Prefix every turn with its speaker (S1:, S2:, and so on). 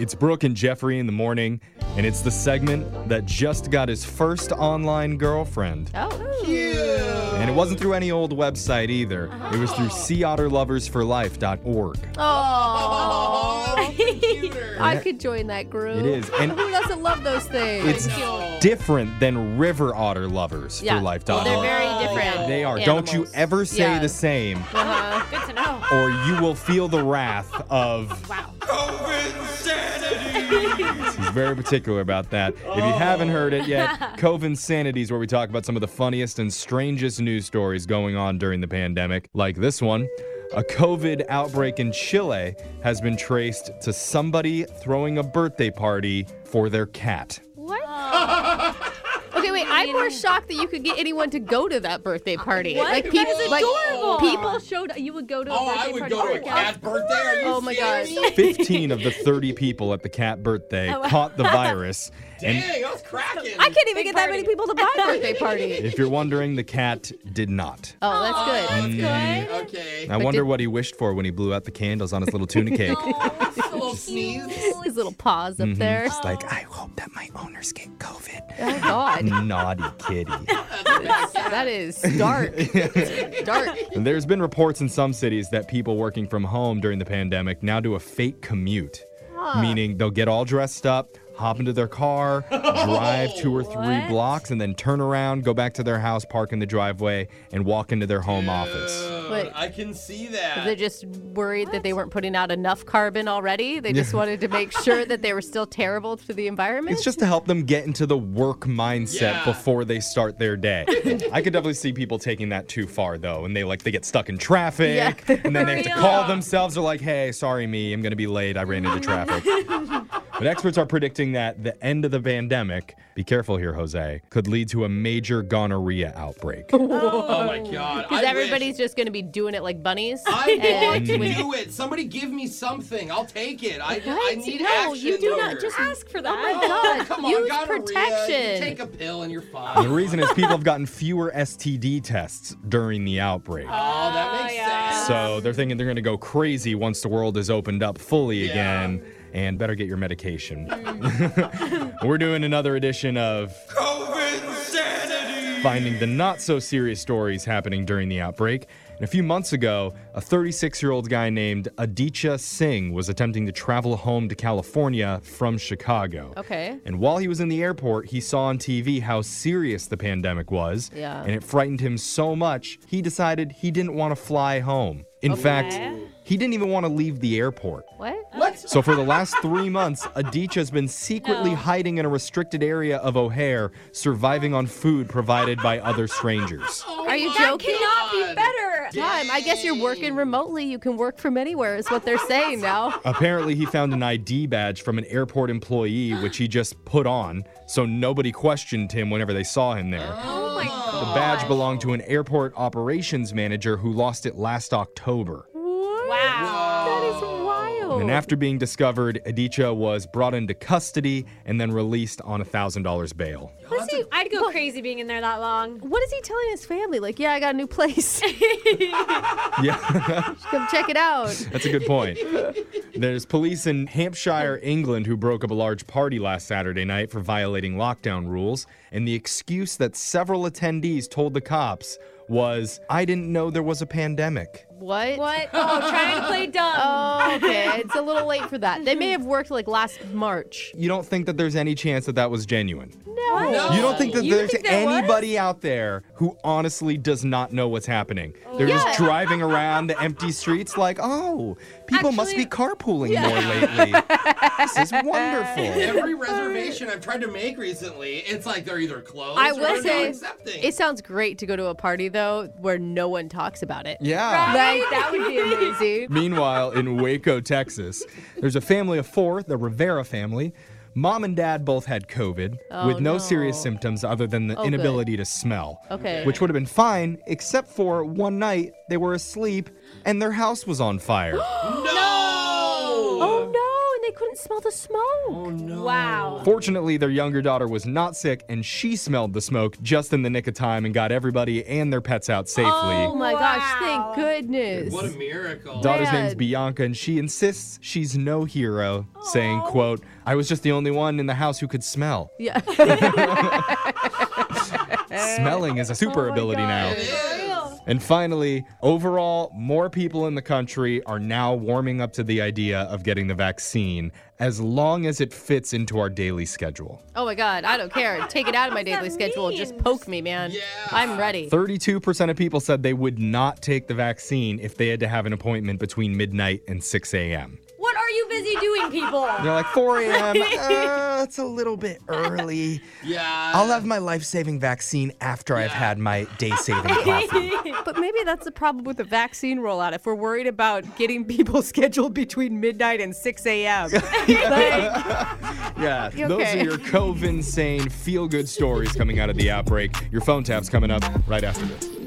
S1: It's Brooke and Jeffrey in the morning, and it's the segment that just got his first online girlfriend.
S2: Oh,
S3: Cute.
S1: And it wasn't through any old website either. It was through seaotterloversforlife.org.
S2: Oh.
S3: Computer.
S2: I could join that group.
S1: It is. And
S2: who doesn't love those things?
S1: it's different than river otter lovers
S2: yeah.
S1: for life.org.
S2: Well, they're very different.
S1: They are.
S2: animals.
S1: Don't you ever say
S2: Yeah.
S1: the same,
S2: Uh-huh.
S4: Good to know.
S1: or you will feel the wrath of
S4: Wow.
S1: He's very particular about that. If you haven't heard it yet, Coven Sanity is where we talk about some of the funniest and strangest news stories going on during the pandemic, like this one. A COVID outbreak in Chile has been traced to somebody throwing a birthday party for their cat.
S2: What? Okay, wait. I'm more shocked that you could get anyone to go to that birthday party.
S4: What?
S2: Like
S4: That
S2: people,
S4: is
S2: like
S4: adorable.
S2: people showed. You would go to a birthday
S3: I would
S2: party
S3: go
S2: for
S3: to a cat's birthday. Are you
S2: Oh my God.
S3: serious?
S1: 15 of the 30 people at the cat birthday caught the virus.
S3: Dang,
S1: And
S3: I was cracking.
S2: I can't even
S4: Big
S2: get that many
S4: party.
S2: people to my birthday party.
S1: if you're wondering, the cat did not.
S2: Oh, that's good.
S4: That's good.
S3: Okay.
S1: I wonder what he wished for when he blew out the candles on his little tuna cake.
S3: A little sneeze.
S2: His little paws up there.
S1: Just like, I hope that my owners get COVID.
S2: Oh God,
S1: Naughty kitty.
S2: that is dark. Dark.
S1: And there's been reports in some cities that people working from home during the pandemic now do a fake commute, meaning they'll get all dressed up, hop into their car, drive 2 or 3
S4: What?
S1: blocks, and then turn around, go back to their house, park in the driveway, and walk into their home office.
S2: Wait.
S3: I can see that.
S2: They're just worried that they weren't putting out enough carbon already. They just wanted to make sure that they were still terrible to the environment.
S1: It's just to help them get into the work mindset
S3: Yeah.
S1: before they start their day. I could definitely see people taking that too far, though, and they get stuck in traffic,
S2: Yeah.
S1: and then they have to call themselves. They're like, "Hey, sorry me, I'm gonna be late. I ran into traffic." But experts are predicting that the end of the pandemic, be careful here, Jose, could lead to a major gonorrhea outbreak.
S3: Oh my God.
S2: because everybody's just going to be doing it like bunnies.
S3: I want to
S2: And-
S3: do it. Somebody give me something. I'll take it. I need
S2: No,
S3: action.
S2: you do not
S3: here.
S2: just
S4: Ask for that.
S2: Oh my God.
S3: Come on,
S2: Use
S3: gonorrhea.
S2: protection.
S3: You take a pill and you're
S1: The
S3: fine.
S1: reason is people have gotten fewer STD tests during the outbreak.
S3: Oh, that makes sense.
S1: So they're thinking they're going to go crazy once the world is opened up fully
S3: Yeah.
S1: again, and better get your medication. We're doing another edition of finding the not-so-serious stories happening during the outbreak. And a few months ago, a 36-year-old guy named Aditya Singh was attempting to travel home to California from Chicago.
S2: Okay.
S1: And while he was in the airport, he saw on TV how serious the pandemic was.
S2: Yeah.
S1: And it frightened him so much, he decided he didn't want to fly home. In fact, he didn't even want to leave the airport.
S2: What?
S3: What?
S1: So for the last 3 months, Aditya's been secretly hiding in a restricted area of O'Hare, surviving on food provided by other strangers.
S2: Are you
S4: That
S2: joking?
S4: cannot be better.
S2: Time. I guess you're working remotely. You can work from anywhere is what they're saying now.
S1: Apparently, he found an ID badge from an airport employee, which he just put on, so nobody questioned him whenever they saw him there.
S4: Oh my God.
S1: The badge belonged to an airport operations manager who lost it last October.
S4: Wow.
S2: That is wild.
S1: And after being discovered, Aditya was brought into custody and then released on $1,000 bail.
S4: I'd go crazy being in there that long.
S2: What is he telling his family? Like, yeah, I got a new place.
S1: Yeah,
S2: Come check it out.
S1: that's a good point. There's police in Hampshire, England, who broke up a large party last Saturday night for violating lockdown rules. And the excuse that several attendees told the cops was, "I didn't know there was a pandemic."
S2: What?
S4: What? Oh, trying to play dumb.
S2: Oh, okay. It's a little late for that. They may have worked like last March.
S1: You don't think that there's any chance that that was genuine?
S2: No.
S1: You don't think that
S4: You
S1: there's
S4: think there was?
S1: anybody out there who honestly does not know what's happening? They're just driving around the empty streets like, oh, people must be carpooling more lately. This is wonderful.
S3: Every reservation I've tried to make recently, it's like they're either closed
S2: I
S3: or
S2: will
S3: they're
S2: say,
S3: not accepting.
S2: it sounds great to go to a party, though, where no one talks about it.
S1: Yeah.
S2: Like, that would be amazing.
S1: Meanwhile, in Waco, Texas, there's a family of 4, the Rivera family. Mom and dad both had COVID with no serious symptoms other than the
S2: Oh,
S1: inability to smell.
S2: Okay.
S1: Which would have been fine, except for one night they were asleep and their house was on fire.
S2: Oh, no. And they couldn't couldn't smell the smoke.
S3: Oh no.
S4: Wow.
S1: Fortunately, their younger daughter was not sick, and she smelled the smoke just in the nick of time and got everybody and their pets out safely.
S2: Oh my gosh,
S4: Wow.
S2: thank goodness.
S3: What a miracle.
S1: Daughter's
S2: Man.
S1: name's Bianca, and she insists she's no hero, saying, quote, "I was just the only one in the house who could smell."
S2: Yeah.
S1: Smelling is a super ability now.
S3: It is.
S1: And finally, overall, more people in the country are now warming up to the idea of getting the vaccine as long as it fits into our daily schedule.
S2: Oh my God, I don't care. Take it out of my daily
S4: that
S2: schedule.
S4: mean?
S2: Just poke me, man.
S3: Yeah.
S2: I'm ready.
S1: 32% of people said they would not take the vaccine if they had to have an appointment between midnight and 6 a.m.
S4: What are you busy doing, people?
S1: They're like, 4 a.m., it's a little bit early.
S3: Yeah.
S1: I'll have my life-saving vaccine after I've had my day-saving coffee.
S2: But maybe that's the problem with the vaccine rollout. If we're worried about getting people scheduled between midnight and 6 a.m.
S1: Yeah, those are
S2: Okay.
S1: your COVID-sane, feel-good stories coming out of the outbreak. Your phone tap's coming up right after this.